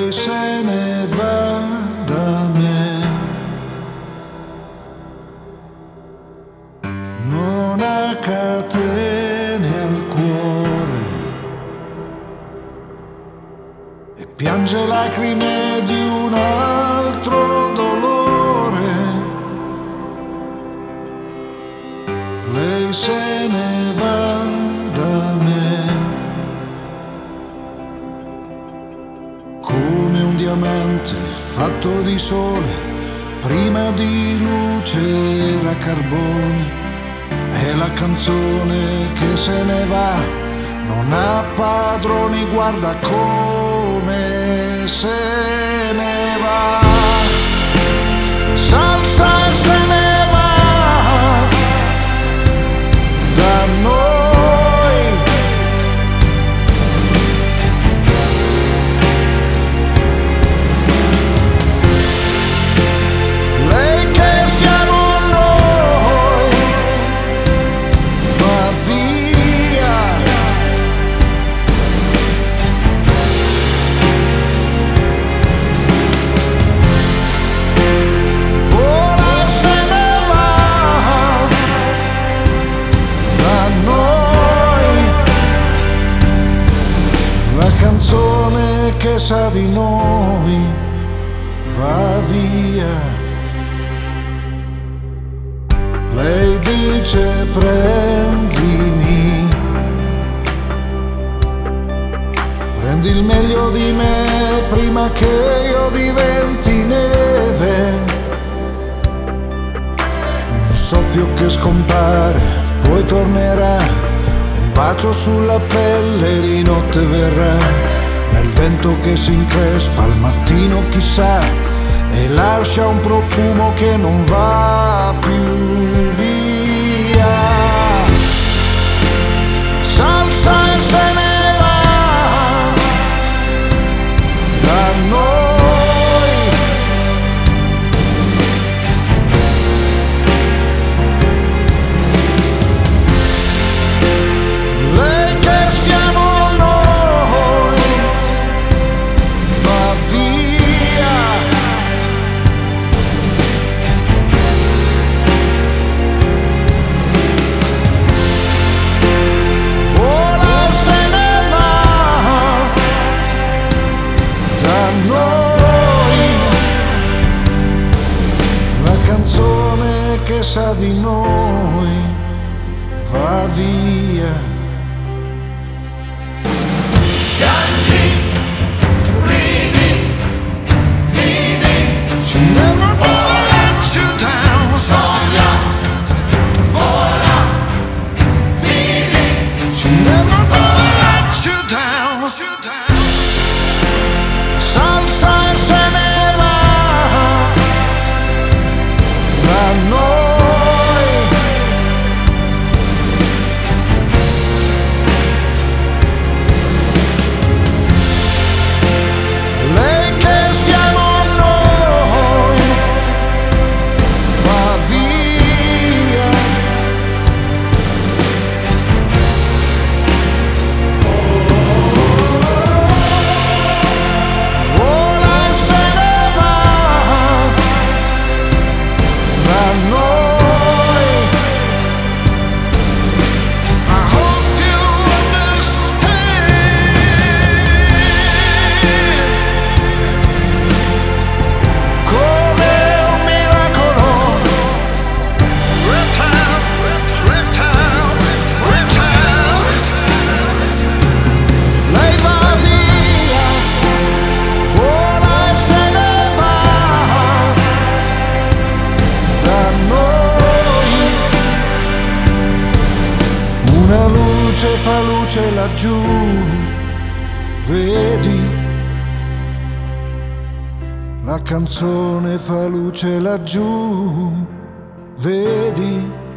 lei se ne va da me. Non ha catene al cuore e piange lacrime di un altro dolore. Lei se ne va da me come un diamante fatto di sole. Prima di luce era carbone. È la canzone che se ne va, non ha padroni, guarda come se ne va. S'alza e se ne va da noi. Lei che siamo noi va via. Vola e se ne va da noi. La canzone che sa di noi va via. Lei dice prendimi, prendi il meglio di me prima che io diventi neve. Un soffio che scompare, poi tornerà, un bacio sulla pelle di notte verrà, nel vento che si increspa al mattino chissà, e lascia un profumo che non va più via. S'alza e se ne va da noi. Lei che siamo noi va via. Vola se ne va da noi. La canzone che sa di noi va via. Piangi, ridi, vivi, She never gonna let you down. sogna, vola, vivi, She never gonna let you down. S'alza e se ne va da noi. Lei che siamo noi va via. Vola e se ne va da noi. I hope you understand. Come un miracolo. Reptile, reptile, reptile. Lei va via. Vola e se ne va da noi. Una luce fa luce laggiù, vedi? La canzone fa luce laggiù, vedi?